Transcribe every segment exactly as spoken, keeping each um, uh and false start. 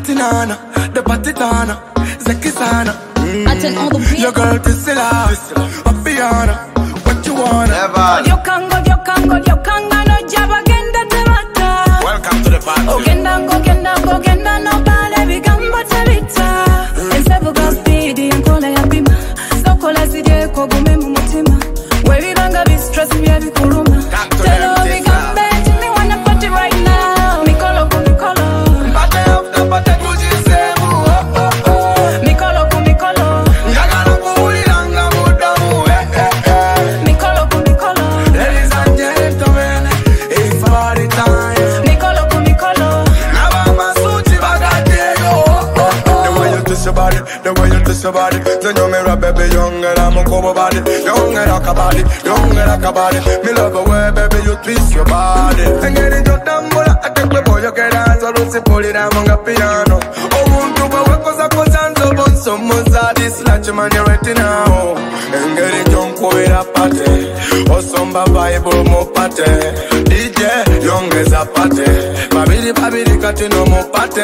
tinana, the patitana, zekisana. Attend all the beats. Your girl Tisila, Afiana, what you wanna? Never. Yo kango, yo kango, yo kango, no jaba genda temata. Welcome to the party. O genda, go genda, go genda, no bale bigambo tabita. Ensebu gaspidi, ankole ya bima. Sokola zide kwa gume mumutima. Wewe banga bi stress biya bi kuruma. Telo bigambe, me wanna party right now. Mikolo ku mikolo. Pate after pate kujisemu, oh oh oh. Mikolo ku mikolo. Yagala kuuliranga mudamu, eh eh eh. Mikolo ku mikolo. Ladies and gentlemen, it's party time. Mikolo ku mikolo. Nabama suchi bagateyo, oh oh oh. The way you twist your body, the way you twist your body. Then you me rap baby, young girl, I'm a cover body. Young girl, rock a body, young girl, rock a body. Me love the way baby you twist your body. And get it your tambola, I take the boy you get dance, I don't see pull it down on the piano. Oh, want to go work 'cause I go dance up on some moza. This like your man you ready now. And get it young boy a party, oh some vibe mo party. D J, young as a party. Babidi babidi katino mo party.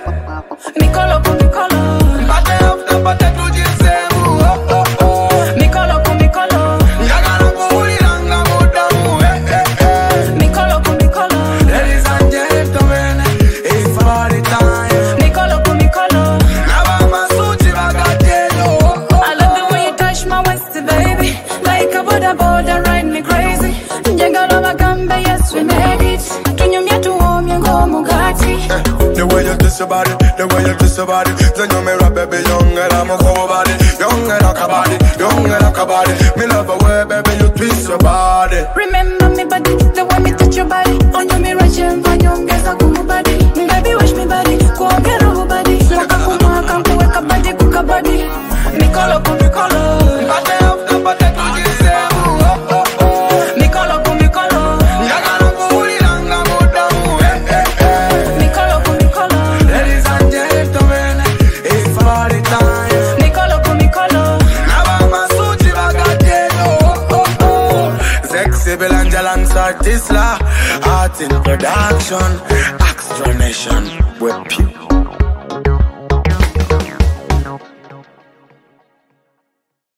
Mikolo ku mikolo. Party after party tujisemu, oh oh oh. Mikolo ku mikolo. Yagala kuuliranga mudamu, eh eh eh. Mikolo ku mikolo. Ladies and gentlemen, it's party time. Mikolo ku mikolo. Nabama suchi bagateyo, oh oh. I love the way you touch my waist, baby. Like a Buddha border, ride me crazy. Njengalo magambe, yes we made it. Tunyumya tuomye ngomugati. The way you twist your body, the way you twist your body. Then you me rap baby, young girl, I'm a cover body. Young girl, rock a body, young girl, rock a body. Me love the way baby you twist your body. Remember me body, the way me touch your body. Onyo mi rache mfanyongeza kumu body. Baby wash me body, kuongera hu body. Mwaka kumwaka kuweka body kuka body. Mikolo ku mikolo. Party after party tujisemu, oh oh oh. Mikolo ku mikolo. Yagala kuuliranga mudamu, eh eh eh. Mikolo ku mikolo. Ladies and gentlemen, it's party time. Mikolo ku mikolo. Nabama suchi bagateyo, oh oh oh. Sexy Belanja alongside Tisla, art in production, Extra Nation, we're pure.